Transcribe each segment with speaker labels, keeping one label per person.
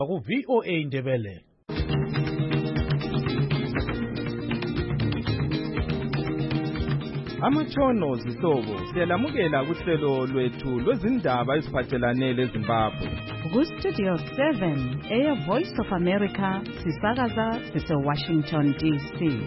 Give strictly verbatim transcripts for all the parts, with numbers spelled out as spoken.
Speaker 1: ku-V O A Ndebele.
Speaker 2: Amatshono zihlobo siyalamukela kuhlelo lwethu lwezindaba eziphathelane leZimbabwe.
Speaker 3: Ku-Studio seven, Air Voice of America, sisakaza sise-Washington D C.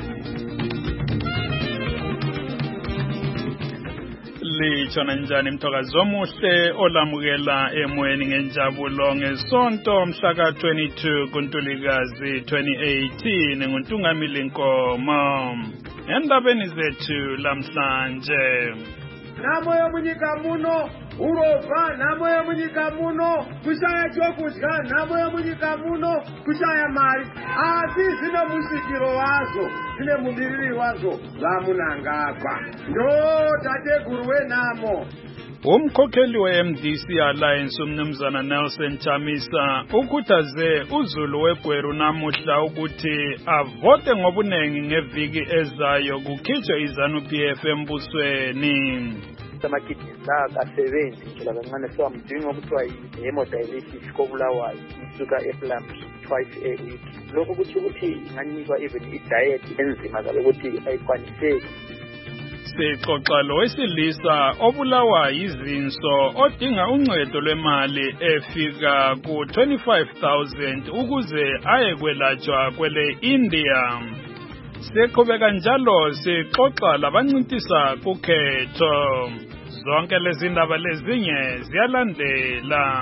Speaker 4: Litshona njani mthokazi omuhle olamukela emoyeni ngenjabulo ngesonto mhla ka twenty-two kuNtulikazi twenty eighteen nguNtungamili Nkomo. Endabeni zethu lamhlanje,
Speaker 5: namoyo munyika muno urova, namoyo munyika muno kushaya chokudya, namoyo munyika muno kushaya mari, asi zvine musikiro wazo, zvine mumiriri wazo vamunangagwa. Ndo tateguru wenamo.
Speaker 4: umkhokheli we-M D C Alliance umnumzana Nelson Chamisa ukhuthaze uZulu weGweru namuhla ukuthi avote ngobunengi ngeviki ezayo kukhitshwe iZANU-P F embusweni.
Speaker 6: Amakidneys la akasebenzi nje kancane sewamdinga ukuthiwa i-hemodialysis kobulawayo isuka eplump twice a week. Lokho kuthi ukuthi inganikwa even i-diet enzima ukuthi ayikwaniseki.
Speaker 4: Sixoxa lo wesilisa obulawa yizinso odinga uncedo lwemali efika ku twenty-five thousand ukuze aye kwelatshwa kwele India. Siqhubeka njalo sixoxa labancintisa kukhetho. Zonke lezi ndaba lezinye ziyalandela.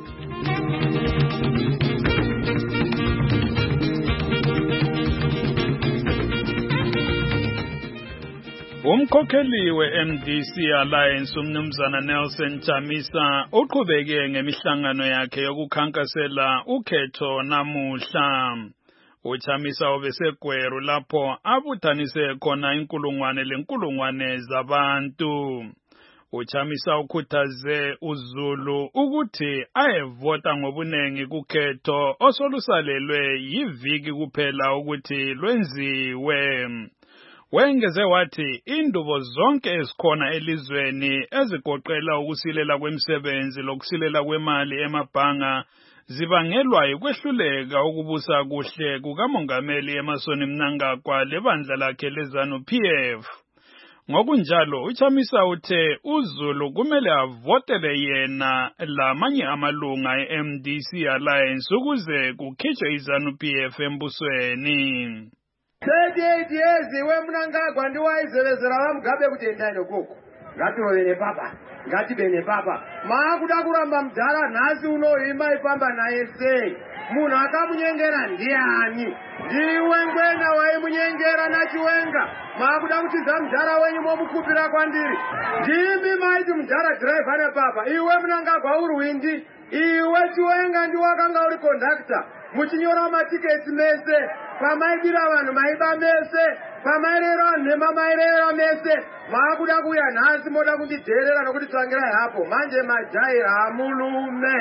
Speaker 4: Umkhokheli we-M D C Alliance umnumzana Nelson Chamisa uqhubeke ngemihlangano yakhe yokukhankasela ukhetho namuhla. UChamisa obeseGweru lapho abuthanise khona inkulungwane lenkulungwane zabantu. UChamisa ukhuthaze uZulu ukuthi ayevota ngobunengi kukhetho osolusalelwe yiviki kuphela ukuthi lwenziwe. Wengeze wathi indubo zonke ezikhona elizweni ezigoqela ukusilela kwemisebenzi lokusilela kwemali emabhanga zibangelwa ukwehluleka ukubusa kuhle kukamongameli Emmerson Mnangagwa lebandla lakhe leZANU-P F. Ngokunjalo uChamisa uthe uZulu kumele avotele yena lamanye amalunga e-M D C Alliance ukuze kukhitshwe iZANU-P F embusweni.
Speaker 5: thirty-eight years iwe Mnangagwa ndiwayizelezera vamugabe kuti endai nokoko. Ngatirove nepapa, ngatibe nepapa. Maakuda kuramba mudhara nhasi unohima ifamba naye sei? Munhu akamunyengera ndiani? Ndiwe ngwena waimunyengera naChiwenga. Maakuda kutiza mudhara wenyu momukupira kwandiri. Ndimi maiti mudhara driver nepapa. Iwe Mnangagwa uri windi. Iwe Chiwenga ndiwakanga uri conductor. Muchinyora matiketi mese. Pamaibira vanhu maiba mese, pamairera nhema mairera mese, maakuda kuya nhasi moda kundidherera nokuti tsangirai hapo, manje majaira hamulume.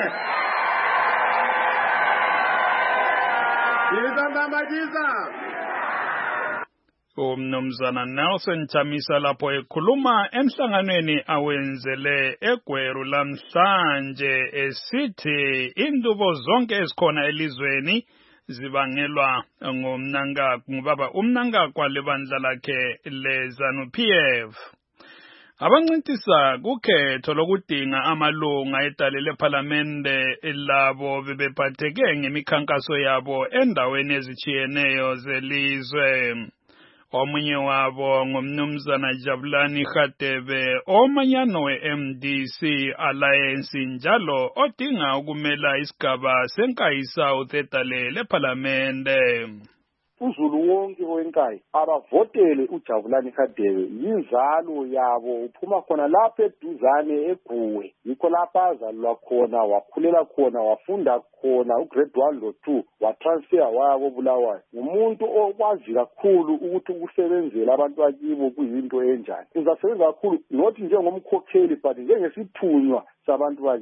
Speaker 5: Ndisambambajisa.
Speaker 4: Umnumzana Nelson Chamisa lapho ekhuluma emhlanganweni awenzele eGweru lamhlanje esithi indubo zonke ezikhona elizweni zibangelwa ngumnangagwa ngubaba uMnangagwa lebandla lakhe leZANU-P F. Abancintisa kukhetho lokudinga amalunga edale lePhalamende labo bebephatheke ngemikhankaso yabo endaweni ezitshiyeneyo zelizwe. Omunye wabo ngumnumzana Jabulani Radebe omanyano we-M D C Alliance njalo odinga ukumela isigaba seNkayi South edale lePhalamende.
Speaker 7: uZulu wonke owenkayi abavotele uJabulani Radebe, yinzalo yabo, uphuma khona lapha eduzane eGuwe, yikho lapha azalwa khona, wakhulela khona, wafunda khona ugrade one lo two, watransfer wabo Bulawayo. Umuntu okwazi kakhulu ukuthi ukusebenzela abantu bakibo kuyinto enjani. Uzasebenza kakhulu not njengomkhokheli but njengesithunywa sabantu bakithi.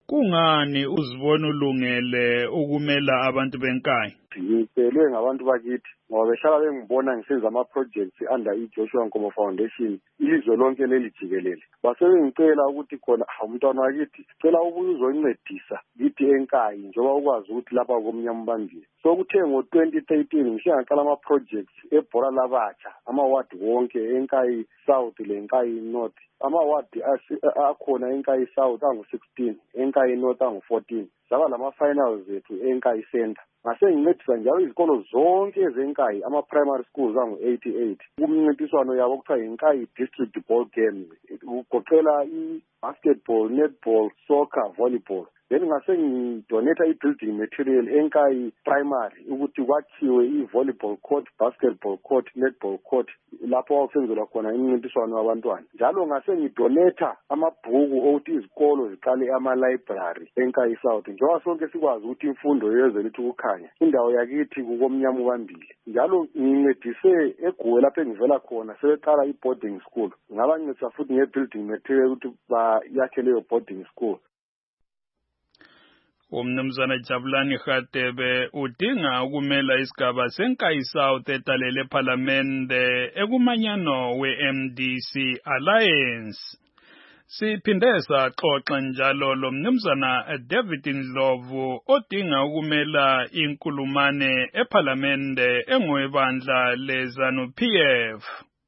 Speaker 4: Kungani uzibona ulungele ukumela abantu benkayi?
Speaker 7: Ngitshelwe ngabantu bakithi ngoba behlala bengibona ngisenza ama-projects under i-Joshua Nkomo Foundation ilizwe lonke leli jikelele. Basebengicela ukuthi khona umntwana wakithi sicela ubuye uzoncedisa kithi enkayi njengoba ukwazi ukuthi lapha komnyama ubambile. So kuthe ngo-twenty thirteen ngisho ngaqala ama-projects ebhola labatsha ama-ward wonke enkayi South lenkayi North. Ama-ward akhona enkayi South angu-sixteen, enkayi North angu-fourteen. Saba lama-finals ethu enkayi Center. Ngase ngincedisa njalo izikolo zonke ezenkayi ama-primary schools angu-eighty-eight. Kumncintiswano yabo kuthiwa yinkayi district ball game. Kugoqela i-basketball, netball, soccer, volleyball. Then ngase ngidonate i-building material enkayi primary ukuthi kwakhiwe i-volleyball court, basketball court, netball court lapho okusenzelwa khona imincintiswano yabantwana. Njalo ngase ngidonata amabhuku okuthi izikolo ziqale ama-library enkayi South. Njengoba sonke sikwazi ukuthi imfundo yezwe lithi ukukhanya indawo yakithi kukomnyama ubambile. Njalo ngincedise eGuwe lapho engivela khona sebeqala i-boarding school. Ngabancedisa futhi nge-building material ukuthi bayakhe leyo boarding school.
Speaker 4: Umnumzana Jabulani Radebe udinga ukumela isigaba senkayi South etalele parliamente ekumanyano we-M D C Alliance. Siphinde saxoxa njalo lo mnumzana David Ndlovu odinga ukumela inkulumane eparlamente engwebandla leZanu-P F.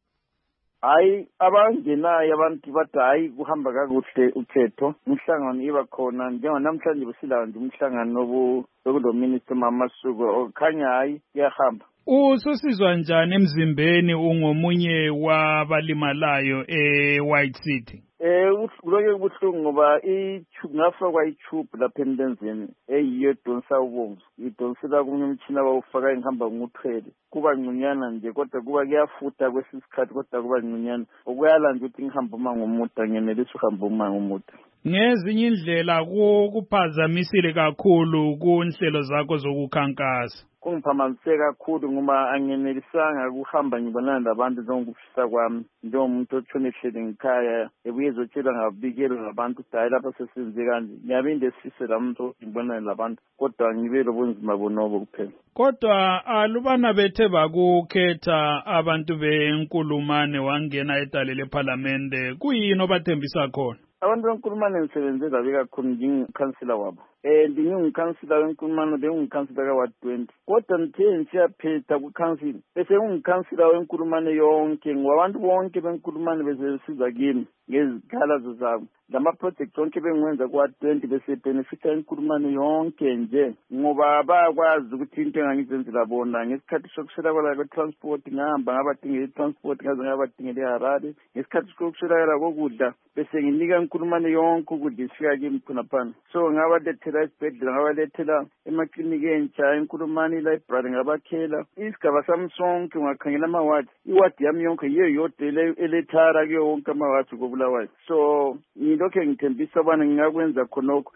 Speaker 8: Hayi abangenayo abantu bathi hayi kuhamba kakuhle ukhetho umhlangano iba khona njengoba namhlanje besila nje umhlangano wokulo minister Mamasuku okhanya hayi iyahamba.
Speaker 4: Ususizwa njani emzimbeni ungomunye wabalimalayo eWhite City?
Speaker 8: Eh uloke kubuhlungu ngoba ngafakwa i-tube lapha emlenzeni eyiyo donsa ubomvu idonsela kunye umtshina bawufaka ngihamba nguthwele kuba ngcunyana nje kodwa kuba kuyafutha kwesisikhathi kodwa kuba ngcunyana okuyala nje ukuthi ngihamba uma ngomuda ngenelisa uhamba uma ngomuda.
Speaker 4: Ngezinye indlela kuphazamisile kakhulu kunhlelo zakho zokukhankasa.
Speaker 8: Kungiphamamise kakhulu ngoba angenelisanga ukuhamba ngibonana labantu njengokufisa kwami njengomuntu otshone ehlele ngikhaya ebuye ezotshela ngabikelo ngabantu hayi lapha sesenze kanje ngiyabinde sise la muntu ngibonana labantu kodwa ngibe lobunzima bonobo kuphela.
Speaker 4: Kodwa alubana bethe bakukhetha abantu benkulumane wangena etalele parliamente kuyini obathembisa khona?
Speaker 8: Abantu benkulumane ngisebenzela bekakhulu ngingikhansila wabo. Eh ngingikhansila wenkulumane bengikhansila ka Ward twenty. Kodwa ngithe ngiyaphetha kukhansila bese ngikhansila wenkulumane yonke ngabantu bonke benkulumane bese siza kimi ngezikhala zabo. Lama project onke bengwenza kwa twenty bese benefita inkulumane yonke nje ngoba bayakwazi ukuthi into engangizenzela bona ngesikhathi sokushela kwala transport ngihamba ngabadingela i-transport ngaze ngabadingela eHarare ngesikhathi sokushela kokudla bese nginika inkulumane yonke ukudla isifika kimi khona phana. So ngabalethela isibhedlela ngabalethela emakliniki entsha inkulumane library ngabakhela isigaba sami sonke ngakhangela ama-ward i-ward yami yonke yiyo yodwa elethara kuyo wonke ama-ward koBulawayo. So lokho ngithembisa bana ngingakwenza khonokho.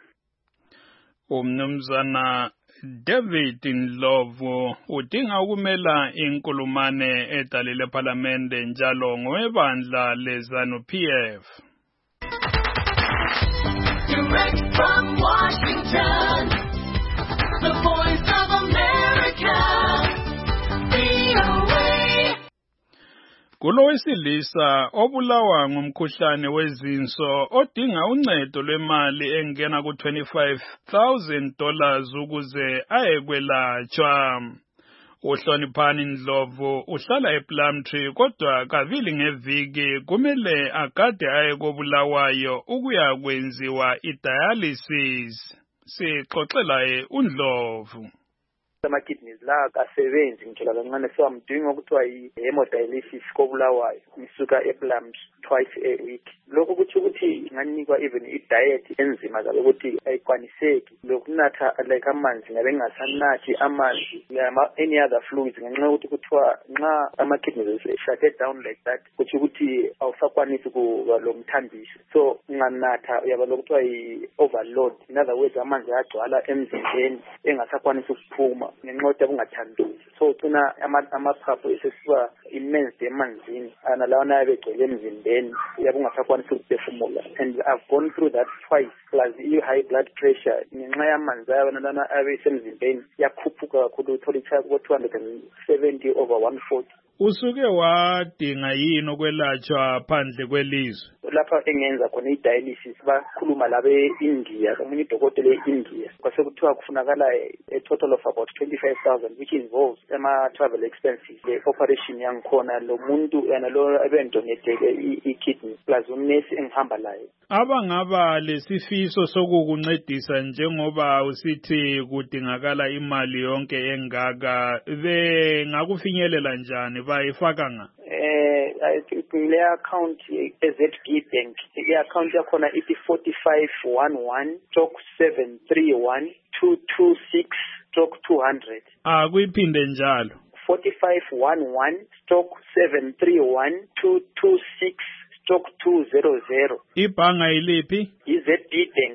Speaker 4: Umnumzana David Ndlovu udinga ukumela inkulumane etalile parliamente njalo ngowebandla leZanu-P F.
Speaker 9: Direct from Washington, the Voice of America, V O A.
Speaker 4: Kulo wesilisa obulawa ngumkhuhlane wezinso odinga uncedo lwemali engena ku twenty-five thousand dollars ukuze ayekwelatshwa. Uhloniphani Ndlovu uhlala ePlumtree kodwa kavili ngeviki kumele agade aye koBulawayo ukuya kwenziwa idialysis. Sixoxela uNdlovu.
Speaker 6: Ama-kidneys la akasebenzi ngithola kancane so I'm doing okuthiwa i-hemodialysis koBulawayo ngisuka ePlumtree twice a week. Lokho kuthi ukuthi nganikwa even i-diet enzima zabe ukuthi ayikwaniseki lokunatha like amanzi ngabe ngingasanathi amanzi any other fluids ngenxa yokuthi kuthiwa nxa ama-kidneys shut down like that kuthi ukuthi awusakwanisi kuba lo mthambiso so nganatha uyaba lokuthiwa i-overload in other words amanzi ayagcwala emzimbeni engasakwanisi ukuphuma ngenxa yokuthi ungathambiso so ugcina amaphaphu esesiba immense emanzini analawana abegcwele emzimbeni uyabe ungasakwanisi ukuphefumula. And I've gone through that twice plus i-high blood pressure ngenxa yamanzi ayabonalana abesemzimbeni yakhuphuka kakhulu uthola ichaya ku-two hundred seventy over one forty.
Speaker 4: Usuke wadinga yini ukwelatshwa phandle kwelizwe?
Speaker 6: Lapha engenza khona i-dialysis bakhuluma labe India, omunye udokotela e-India. Kwase kuthiwa kufunakala a total of about twenty-five thousand which involves ama-travel expenses. Le operation yangikhona lo muntu yana lo abendonetele i-kidney plus unnesi engihamba laye.
Speaker 4: Abangaba lesifiso sokukuncedisa njengoba usithi kudingakala imali yonke engaka bengakufinyelela njani bayifaka nga?
Speaker 6: Eh I think le account e Z B Bank le account yakhona ithi forty-five eleven stroke seven three one two two six stroke two hundred.
Speaker 4: Ah kuyiphinde njalo.
Speaker 6: forty-five eleven stroke seven three one two two six stroke two hundred.
Speaker 4: Ibhanga iliphi?
Speaker 6: I-Z B Bank.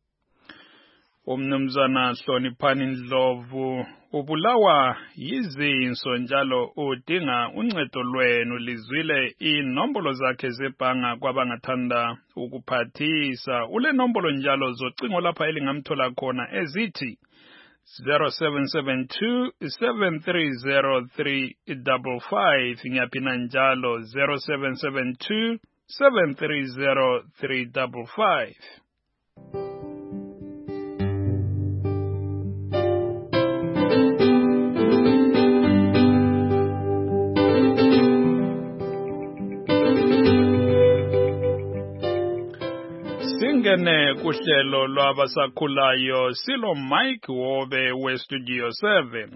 Speaker 4: Umnumzana Hloniphani Ndlovu ubulawa yizinso njalo udinga uncedo lwenu. Lizwile inombolo zakhe zebhanga kwabangathanda ukuphathisa. Ule nombolo njalo zocingo lapha elingamthola khona ezithi zero seven seven two seven three zero three five five. Ngiyaphina njalo zero seven seven two seven three zero three five five. Singene kuhlelo lwabasakhulayo silo Mike Wobe we Studio seven.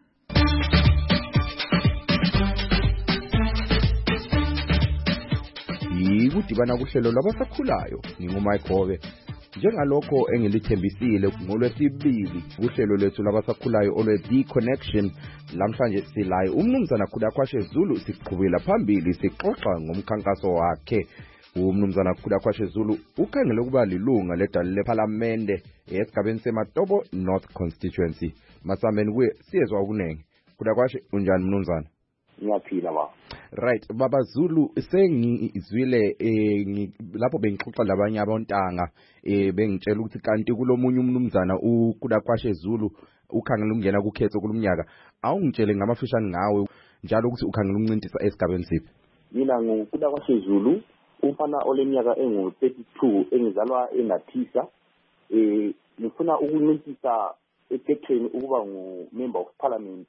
Speaker 10: Yikudibana kuhlelo lwabasakhulayo ngingumike Wobe. Njengalokho engilithembisile ngolwesibili kuhlelo lethu labasakhulayo olwe The Connection, lamhlanje silaye umnumzana Khudakhwashe Zulu siqhubela phambili sixoxa ngomkhankaso wakhe. Umnumzana Khudakhwashe Zulu ukhangele ukuba lilunga ledala lePhalamende esigabeni seMatobo North Constituency. Masameni kuye siyezwa okunenge. Khudakhwashe unjani mnumzana?
Speaker 7: Ngiyaphila ba.
Speaker 10: Right, baba Zulu sengizwile eh lapho bengixoxa labanye abontanga eh bengitshela ukuthi kanti kulomunye umnumzana uKhudakhwashe Zulu ukhangela ukungena kukhetho kulumnyaka. Awungitshele ngamafishane ngawe njalo ukuthi ukhangela ukuncintisa esigabeni siphi?
Speaker 7: Mina nguKhudakhwashe Zulu, umfana oleminyaka engu thirty-two engizalwa eNathisa. Eh ngifuna ukuncintisa ekhethweni ukuba ngu-member of parliament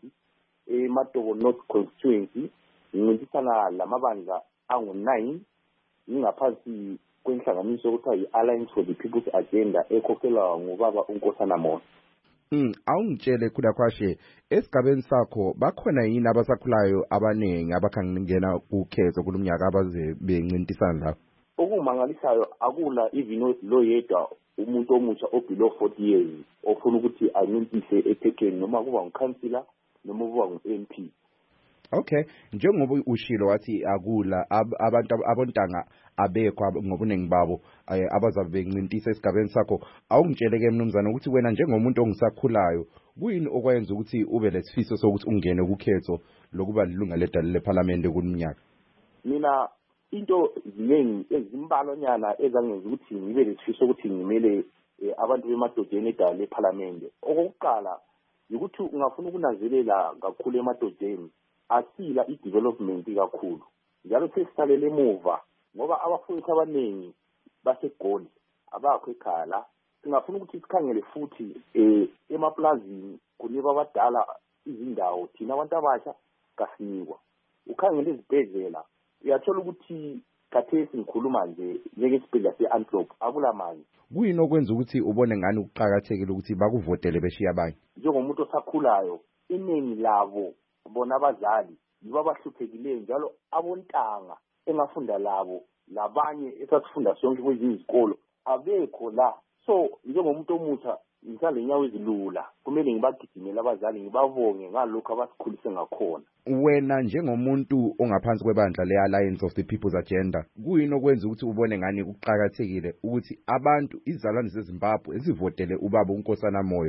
Speaker 7: eMatobo North Constituency. Ngincintisana lamabandla angu nine ngingaphansi kwenhlanganiso okuthiwa yi-Alliance for the People's Agenda ekhokhelwa ngubaba uNkosana Moyo.
Speaker 10: Mm, awungitshele Khudakhwashe, esigabeni sakho bakhona yini abasakhulayo abanengi abakhangena kukhetho kulumnyaka abaze bencintisana lapho?
Speaker 7: Okumangalisayo akula even lo yedwa umuntu omutsha obelow forty years ofuna ukuthi ancintise ekhethweni noma kuba uncouncillor noma kuba ngu-M P.
Speaker 10: Okay, njengoba ushilo wathi akula abantu abontanga abekho ngobunengi babo abazabe bencintisa esigabeni sakho, awungitsheleke mnumzana ukuthi wena njengomuntu ongisakhulayo kuyini okwenza ukuthi ube lesifiso sokuthi ungene kukhetho lokuba lilunga ledala lePhalamende kulumnyaka?
Speaker 7: Mina into ziningi ezimbalonyana ezangenza ukuthi ngibe lesifiso ukuthi ngimele abantu bemadodeni edala lePhalamende. Okokuqala ukuthi ungafuna ukunanzelela kakhulu emadodeni asila i-development kakhulu njalo sesisalele emuva ngoba abafundi abaningi baseGoli abakho ekhaya la. Singafuna ukuthi sikhangele futhi eh emaplazini kunikwa abadala izindawo, thina abantu abasha kasinikwa. Ukhangele izibhedlela uyathola ukuthi khathesi ngikhuluma nje njengesibhedlela se-Antwerp akulamali.
Speaker 10: Kuyini okwenza ukuthi ubone ngani ukuqhakathekile ukuthi bakuvotele beshiya abanye?
Speaker 7: Njengomuntu osakhulayo iningi labo bona abazali yibo abahluphekile njalo abontanga engafunda labo labanye esasifunda sonke kwezinye izikolo abekho la. So njengomuntu omutsha ngisale inyawo ezilula kumele ngibagidimele abazali ngibabonge ngalokho abasikhulise ngakhona.
Speaker 10: Wena njengomuntu ongaphansi kwebandla le-Alliance of the People's Agenda kuyini okwenza ukuthi ubone ngani ukuqhakathekile ukuthi abantu izalwane zeZimbabwe ezivotele ubaba uNkosana Moyo?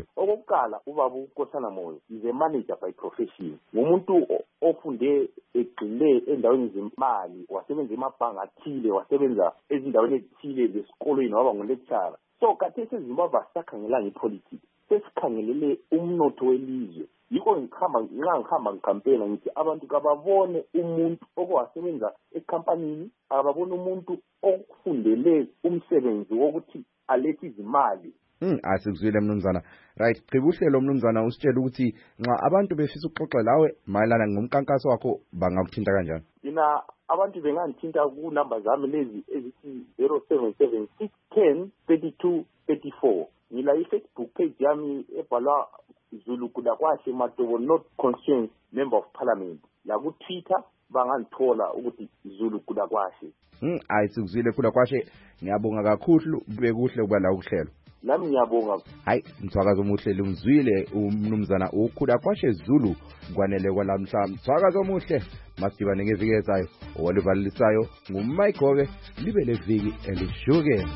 Speaker 7: okokuqala ubaba uNkosana Moyo is a manager by profession. Ngumuntu ofunde egxile endaweni zemali, wasebenza emabhanga athile, wasebenza ezindaweni ezithile zesikolweni waba ngulecturer. So khathesi eZimbabwe asakhangelanga ipolitics, sesikhangelele umnotho welizwe. Yiko ngikhamba nxa ngihamba ngikampena ngithi abantu kababone umuntu okwasebenza ecompanyini, ababone umuntu okufundele umsebenzi wokuthi alethe izimali.
Speaker 10: Hmm, asikuzwile mnumzana. Right, Chibuhlelo mnumzana usitshela ukuthi nxa abantu befisa ukuxoxa lawe mayelana ngomkankaso wakho bangakuthinta kanjani?
Speaker 7: Mina abantu bengangithinta ku number zami lezi ezithi zero seven seven six one zero three two three four. Ngila i-Facebook page yami ebhalwa Zulu Kudakwashi Matobo North Constituency Member of Parliament. La ku Twitter bangangithola ukuthi Zulu Kudakwashi.
Speaker 10: Hmm, ayisikuzwile Kudakwashi. Ngiyabonga kakhulu bekuhle ukuba la ukuhlelo.
Speaker 7: Nami ngiyabonga.
Speaker 10: Hayi, Mthwakazi omuhle umzwile umnumzana uKudakwashi Zulu kwanele kwalamhla. Mthwakazi omuhle masidibane ngeviki ezayo owalivalisayo nguMike Gove libe leviki elishukene.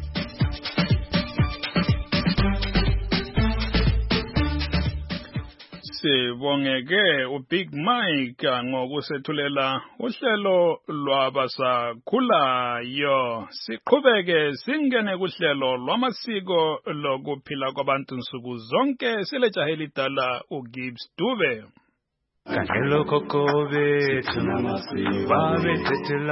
Speaker 4: Sibongeke uBig Mike ngokusethulela uhlelo lwabasakhulayo. Siqhubeke singene kuhlelo lwamasiko lokuphila kwabantu nsuku zonke silejahe lidala uGibbs Dube.
Speaker 11: Kangelo kokobe babe thethela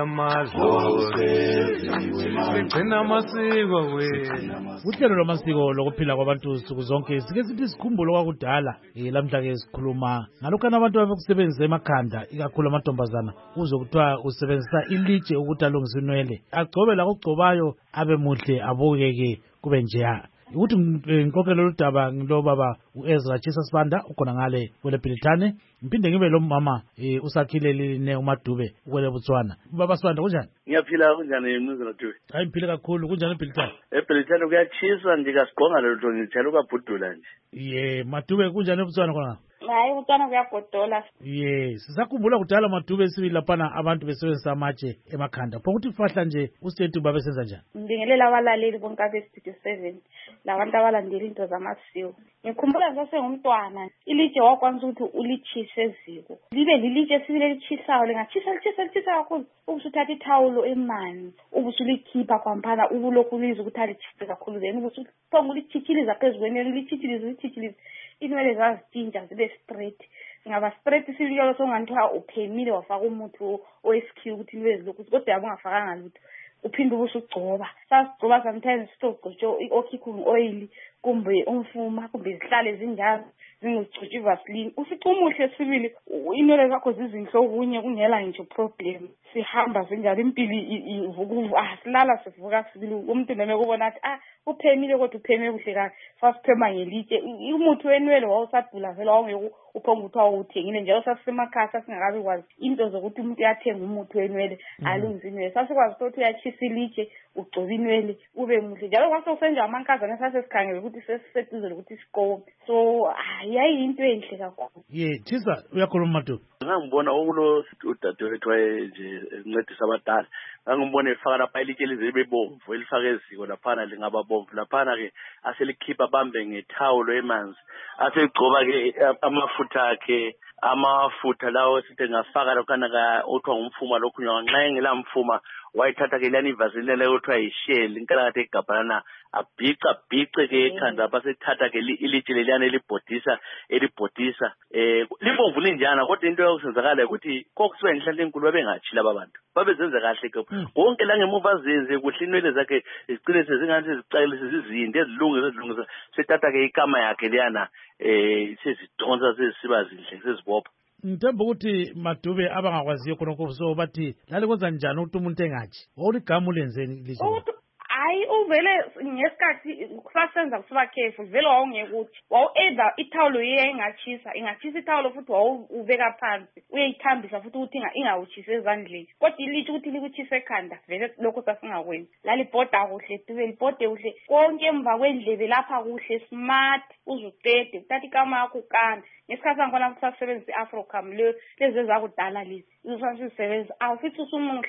Speaker 11: madlore begcina amasiko wena.
Speaker 1: Uhlelo lwamasiko lokuphila kwabantu nsuku zonke sike sithi sikhumbulo kwakudala lamhla ke sikhuluma ngalokho abantu abakusebenzisa emakhanda ikakhulu amantombazana uzwe kuthiwa usebenzisa ilitshe ukuthi alungise inwele agcobe la kugcobayo abe muhle abukeke kube njeya. Ukuthi ngikokelo ludaba ngilo baba uEzra Chisa Sibanda ukhona ngale kwele Bhilithane ngiphinde ngibe lo mama usakhile line uMadube kwele Botswana. Baba Sibanda kunjani?
Speaker 12: Ngiyaphila kunjani mnuzana Dube?
Speaker 1: Hayi ngiphile kakhulu kunjani eBhilithane?
Speaker 12: eBhilithane kuyachisa nje kasigqonga lelo ngithela ukabhudula nje.
Speaker 1: Ye Madube kunjani eBotswana khona?
Speaker 13: Hayi uTwana kuyagodola.
Speaker 1: Yes, sisakhumbula kudala Madube sibili lapana abantu besebenzisa amatshe emakhanda. Phokuthi fahla nje uStetu babe senza njani?
Speaker 13: Ngibingelela abalaleli bonke abe Studio seven labantu abalandela into zamasiko. Ngikhumbula ngasengumntwana ilitshe wakwanza ukuthi ulichise eziko. Libe lilitshe sibile lichisayo lingachisa lichisa lichisa kakhulu. Ubusuthatha ithawulo emanzi, ubusulikhipha kwamphana ubulokhu liza ukuthi alichise kakhulu then ubusuthonga ulichichiliza phezulu lichichiliza lichichiliza. Inwele zazitshintsha zibe straight. Ngaba straight sibiyolo songanithiwa uphemile wafaka umuthi owesikhiwa ukuthi inwele zilokhu kodwa yabo ungafakanga lutho. Uphinde ubusugcoba. Sasigcoba sometimes sitogcotsho i-occupying oil kumbe umfuma kumbe zihlale zinjalo zingugcotshwa Vaseline. Usicumuhle sibili inwele zakho zizinhle okunye kungela nje problem. Sihamba zinjalo impili ivukuvu ah silala sivuka sibili umuntu neme kubona athi ah uphemile kodwa upheme kuhle kahle sasiphema ngelitshe umuthi wenwele wawusadula vele wawungeke uphonga ukuthi awuthengile njalo sasisemakhaya singakabi kwazi into zokuthi umuntu uyathenga umuthi wenwele alungise inwele sasikwazi ukuthi uyachisa ilitshe ugcoba inwele ube muhle njalo kwasosenza amankazana sasesikhangela ukuthi sesiseduze ukuthi siqome so hayi into enhle kakhulu.
Speaker 1: Ye Chisa uyakhuluma Madu.
Speaker 12: Ngangibona okulo udadewethu nje encedisa abadala ngangibona efaka lapha ilitshe lizibe bomvu elifaka eziko laphana lingaba bomvu laphana ke aselikhipha bambe ngethawulo emanzi asegcoba ke amafutha akhe amafutha lawo sithi ngafaka lokana ka uthwa ngumfuma lokhu nxa engela mfuma wayithatha ke lani Vaseline leyo kuthiwa yishell inkalakathe egabhana abhica bhice ke ekhanda lapha sethatha ke ilitshe leliyana elibhodisa elibhodisa eh libomvu linjana kodwa into yokusenzakala ukuthi kokusibe ngihlale enkulu babengatshila abantu babezenza kahle ke konke la ngemuva zenze kuhle inwele zakhe zicine sezingathi zicayile zizinde ezilungile ezilungisa sethatha ke ikama yakhe leyana eh sezidonsa sezisiba zinhle sezibopha.
Speaker 1: Ngithemba ukuthi Madube abangakwaziyo khonokho so bathi lale kwenza njani ukuthi umuntu engathi wawuligama ulenzeni lizo.
Speaker 13: Hayi uvele ngesikhathi kusasenza kusiba careful vele wawungekuthi wawu-either ithawulo iye ingachisa ingachisa ithawulo futhi wawubeka phansi uyayithambisa futhi ukuthi ingawuchisi ezandleni kodwa ilitshe ukuthi likuchisa ekhanda vele lokho sasingakwenzi lalibhoda kuhle Dube libhode kuhle konke emva kwendlebe lapha kuhle smart uzuqede uthatha ikama yakho ukanda ngesikhathi sangibona ukuthi sasebenzisa i-Afrocam lezi ezakudala lezi usasisebenza awufithi usumuhle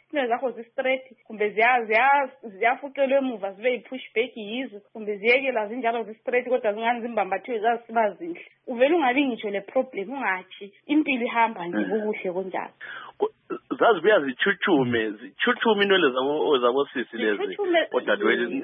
Speaker 13: into zakho zi-straight kumbe ziyafuqelwa emuva zibe yi-pushback yizo kumbe ziyekela zinjalo zi-straight kodwa zingani zimbambathiwe zazisiba zinhle uvele ungabi ngitsho le problem ungathi impilo ihamba nje kukuhle konjalo
Speaker 12: zazibuya zichuchume zichuchume inwele zabo zabosisi lezi odadewethu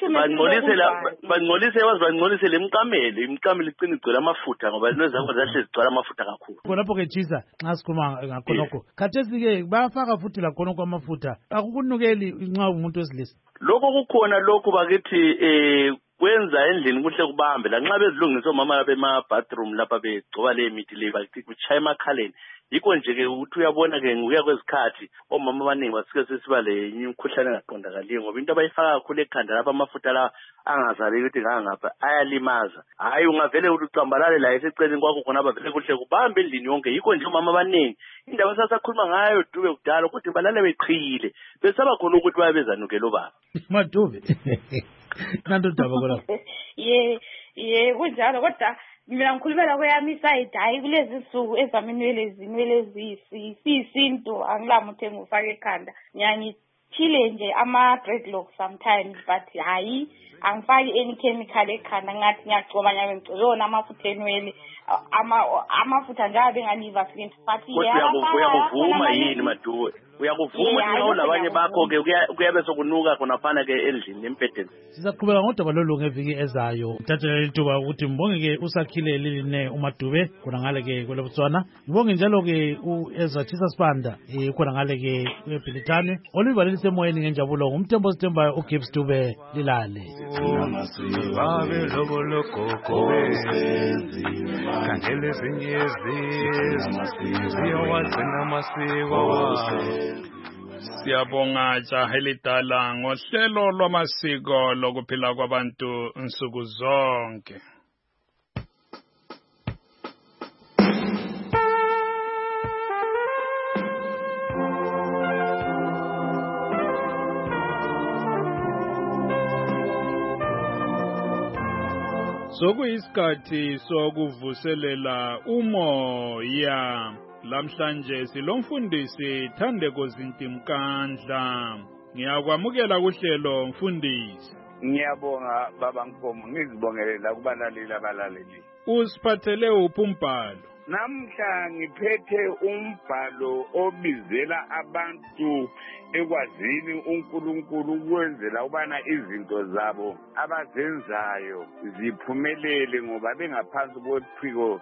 Speaker 12: bangcolise bazibangcolise lemqamele imqamele icina igcwele amafutha ngoba inwele zabo zahle zigcwala amafutha kakhulu
Speaker 1: khonapho ke Chisa nxa sikhuluma ngakhonokho khathesi ke bayafaka futhi lakhonokho amafutha akukunukeli nxa umuntu wesilisa
Speaker 12: lokho kukhona lokho bakithi eh kwenza endlini kuhle kubambe la nxa bezilungisa omama bema bathroom lapha begcoba le mithi le bakithi kuchaya emakhaleni yikho nje ke uthi uyabona ke ngokuya kwezikhathi omama abaningi basike sesiba le imkhuhlane engaqondakaliyo ngoba into abayifaka kakhulu ekhanda lapha amafutha la angazali ukuthi ngangapha ayalimaza hayi ungavele ukuthi ucambalale la eseceleni kwakho khona abavele kuhle kubambe endlini yonke yikho nje omama abaningi indaba esasakhuluma ngayo Dube kudala ukuthi balale beqhile besaba khona ukuthi bayabezanukela obaba
Speaker 1: Madube nanto daba kona
Speaker 13: ye ye kunjalo kodwa mina ngikhulumela kweyami iside hayi kulezi nsuku ezaminwele ezinwele eziyisisinto angilami uthenga ufake ekhanda ngiyangithile nje ama-dreadlocks sometimes but hayi angifaki any chemical ekhanda ngathi ngiyagcoba nyabe ngicobona amafutha enwele amafutha njalo benganiva skin but
Speaker 12: uyakuvuma yini Maduwe uyakuvuma ukuthi labanye bakho ke kuyabe sokunuka khona phana ke endlini empedeni
Speaker 1: sizaqhubeka ngodaba lolu ngeviki ezayo uthathela lithuba ukuthi mbonge ke usakhile liline uMadube khona ngale ke kweleBotswana ngibonge njalo ke uEzra Chisa Sibanda khona ngale ke eBhilitane olivalelise emoyeni ngenjabulo ngumthembo sithembayo uGibbs Dube lilale
Speaker 11: babe lobo lokoko kangele zinyezi ziyawagcina amasiko
Speaker 4: Siyabonga jaha elidala ngohlelo lwamasiko lokuphila kwabantu nsuku zonke. Sokuyisikhathi sokuvuselela umoya. Lamhlanje silomfundisi Thandeko Zintimkandla. Ngiyakwamukela kuhlelo mfundisi.
Speaker 14: Ngiyabonga baba Nkomo ngizibongelela kubalaleli abalaleli.
Speaker 4: Usiphathele uphi umbhalo?
Speaker 14: Namhla ngiphethe umbhalo obizela abantu ekwazini uNkulunkulu ukwenzela ubana izinto zabo abazenzayo ziphumelele ngoba bengaphansi kophiko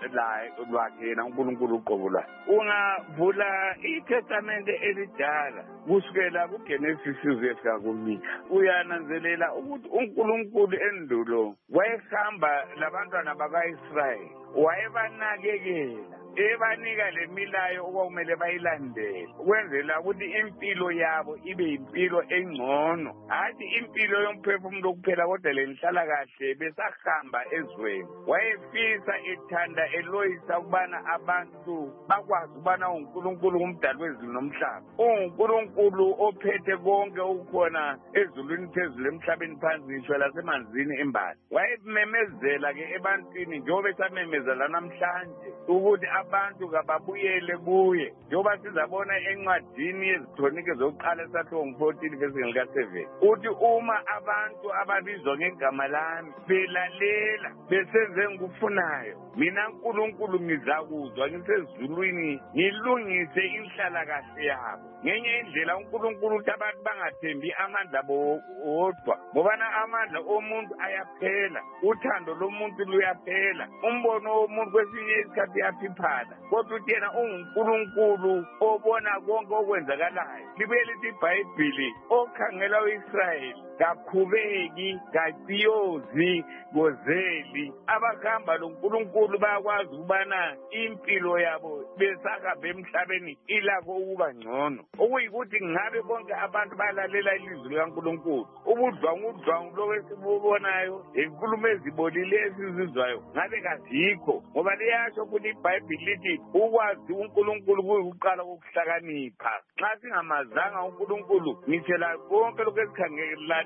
Speaker 14: lwakhe yena uNkulunkulu uqobo lwakhe. Ungavula iTestamente elidala kusukela kuGenesis uyefika kuMikha uyananzelela ukuthi uNkulunkulu endulo wayehamba labantwana bakaIsrayeli wayebanakekela ebanika lemilayo okwakumele bayilandele ukwenzela ukuthi impilo yabo ibe impilo engcono hathi impilo yomphefumulo kuphela kodwa lenhlala kahle besahamba ezweni wayefisa ethanda eloyisa ukubana abantu bakwazi ukubana uNkulunkulu umdali wezulu nomhlaba uNkulunkulu ophethe konke ukukhona ezulwini phezulu emhlabeni phansi ngisho lasemanzini embali wayememezela ke ebantwini njengoba esamemezela namhlanje ukuthi abantu kababuyele kuye njengoba sizabona encwadini yezithonike zokuqala esathiwa ngu-fourteen verse lika-seven uthi uma abantu ababizwa ngegama lami belalela besenze ngikufunayo mina uNkulunkulu ngizakuzwa ngisezulwini ngilungise inhlalakahle yabo ngenye indlela uNkulunkulu uthi abantu bangathembi amandla bodwa ngobana amandla omuntu ayaphela uthando lomuntu luyaphela umbono womuntu kwesinye isikhathi uyaphiphala kodwa uthi yena unguNkulunkulu obona konke okwenzakalayo libuye lithi iBhayibhili okhangela u-Israyeli kakhubeki kaciyozi gozeli abakhamba lo nkulunkulu bayakwazi ukubana impilo yabo besahamba emhlabeni ilakho ukuba ngcono okuyikuthi ngabe bonke abantu balalela ilizwi likaNkulunkulu ubudlwangu udlwangu lokwesibubonayo inkulumo ezibolile esizizwayo ngabe kazikho ngoba liyasho ukuthi iBhayibhili lithi ukwazi uNkulunkulu kuyikuqala kokuhlakanipha nxa singamazanga uNkulunkulu ngitshela konke lokhu esikhangelana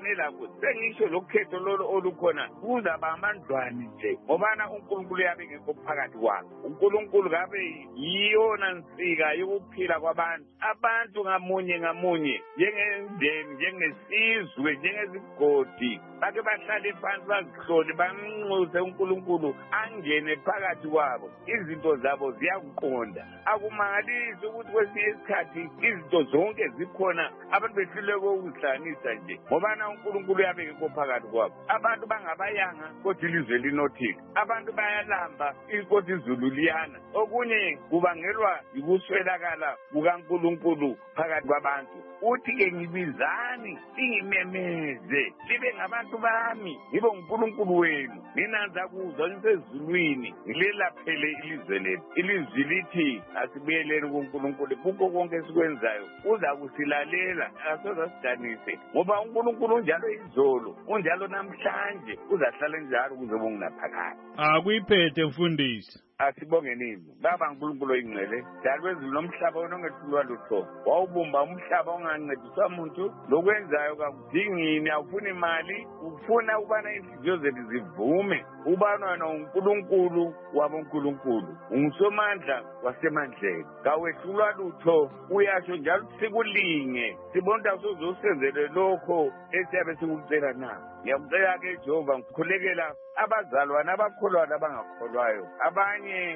Speaker 14: kufanele ukuthi sengisho lokhetho lolo olukhona kuzaba amandlwane nje ngobana uNkulunkulu yabe ngekho phakathi kwabo. uNkulunkulu kabe yiyona nsika yokuphila kwabantu, abantu ngamunye ngamunye, njengendeni, njengesizwe, njengezigodi, bake bahlale phansi bazihlole banxuse uNkulunkulu angene phakathi kwabo. Izinto zabo ziyakuqonda. Akumangalisi ukuthi kwesinye isikhathi izinto zonke zikhona abantu behlulwe ukuzihlanganisa nje ngobana uNkulunkulu yabe ngekho phakathi kwabo. Abantu bangabayanga kodwa ilizwe linothile, abantu bayalamba kodwa izulu liyana. Okunye kubangelwa yikuswelakala kukaNkulunkulu phakathi kwabantu. Uthi-ke ngibizani singimemeze libe ngabantu bami, ngibe uNkulunkulu wenu, mina ngizakuzwa ngisezulwini ngilelaphele ilizwe lethu. Ilizwi lithi asibuyeleni kuNkulunkulu kukho konke esikwenzayo, uza kusilalela, asoze asidanise ngoba uNkulunkulu unjalo izolo, unjalo namhlanje, uzahlala njalo kuze bongunaphakade.
Speaker 4: Akuyiphethe mfundisi.
Speaker 14: Asibonge nini baba uNkulunkulu oyingcwele, dali wezulu nomhlaba onongethlulwa lutho, wawubumba umhlaba ongancediswa muntu. Lokwenzayo kakudingini, awufuni imali, ufuna ukubana inhliziyo zethu zivume ubana noNkulunkulu wabonkulunkulu, ungusomandla wasemandleni, kawehlulwa lutho. Uyasho njalo sikulinge, sibona ukuthi uzosenzele lokho esiyabe sikucela na. Ngiyakucela-ke Jehova ngikhulekela abazalwane abakholwayo abangakholwayo, abanye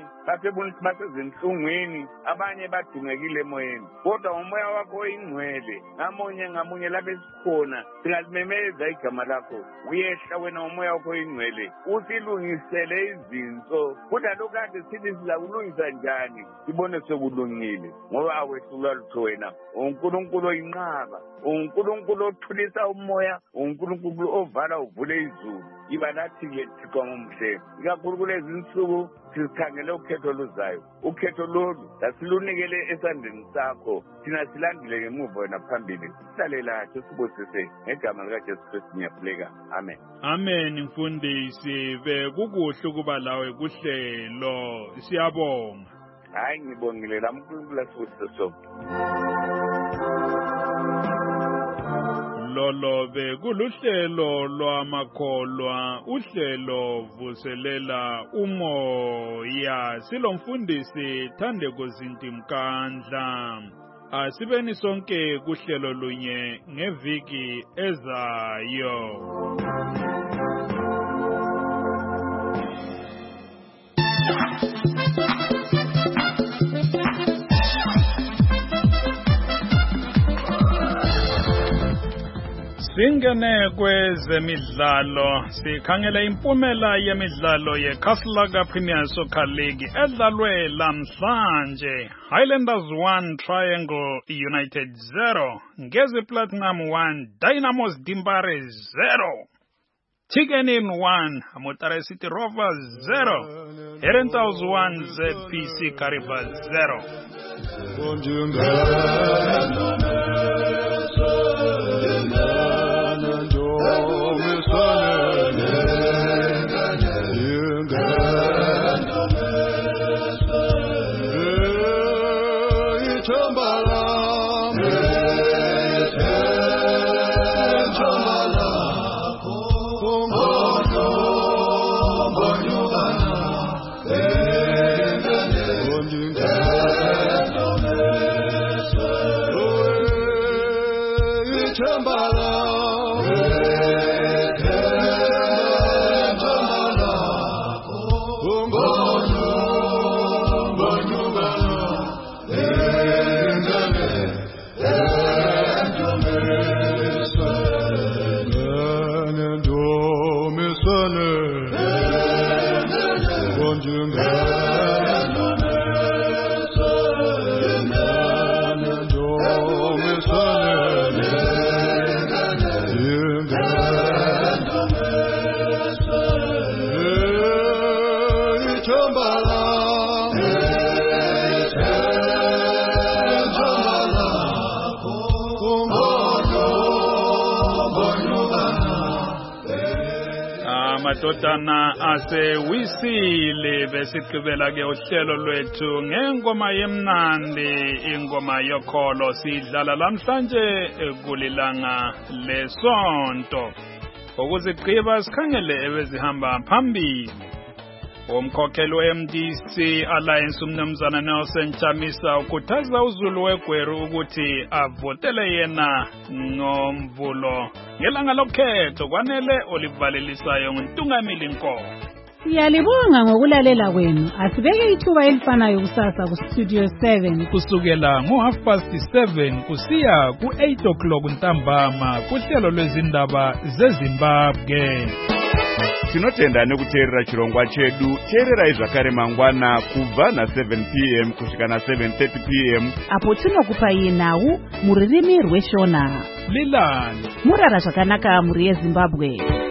Speaker 14: basezinhlungwini, abanye badungekile emoyeni, kodwa umoya wakho oyingcwele ngamunye ngamunye lapho esikhona singalimemeza igama lakho. Uyehla wena umoya wakho oyingcwele usilungisele izinto, kodwa lokade sithi sizakulungisa njani sibone sekulungile ngoba awehlulwa lutho. Wena uNkulunkulu oyinqaba, uNkulunkulu othulisa umoya, uNkulunkulu ovala uvule izulu. Iba nathi-ke Thixo ngomuhle, ikakhulu kulezi nsuku sikhangele ukhetho luzayo. Ukhetho lolu asilunikele esandleni sakho, thina silandile ngemuva wena phambili. Sihlale lathi sibusise ngegama likaJesu Kristu ngiyakhuleka. Amen.
Speaker 4: Amen mfundisi, bekukuhle ukuba lawe kuhlelo, siyabonga.
Speaker 14: Hayi ngibongile la uNkulunkulu asibusise sonke.
Speaker 4: Lolo bekuluhlelo lwamakholwa, uhlelo vuselela umoya. Silomfundisi Thandeko Zinti Mkandla. Asibeni sonke kuhlelo lunye ngeviki ezayo. Singene kwezemidlalo, sikhangela impumela yemidlalo yeKaslaga Premier Soccer League edlalwe lamhlanje. Highlanders one, Triangle United zero, Ngezi Platinum one, Dynamos Dimbare zero, Chicken Inn one, Mutare City Rovers zero, Herentals one, Z P C Kariba zero. madodana asewisile besigqibela ke uhlelo lwethu ngengoma yemnandi ingoma yokholo sidlala namhlanje kulilanga lesonto ukuzigqiba sikhangele ebezihamba phambili umkhokheli we-M D C Alliance umnumzana Nelson Chamisa ukhuthaza uZulu weGweru ukuthi avotele yena ngomvulo ngelanga lokhetho kwanele olivalelisayo nguntungamili Nkomo.
Speaker 15: Siyalibonga ngokulalela kwenu. Asibeke ithuba elifanayo kusasa ku Studio seven
Speaker 4: kusukela ngo half past seven kusiya ku eight o'clock ntambama kuhlelo lwezindaba zeZimbabwe.
Speaker 16: Tinotenda nekuteerera chirongwa chedu. Teerera zvakare mangwana kubva na seven p m kusvika na seven thirty p m
Speaker 3: apo tinokupa nhau muririmi rweshona.
Speaker 4: Lilani
Speaker 3: murara zvakanaka muri yeZimbabwe.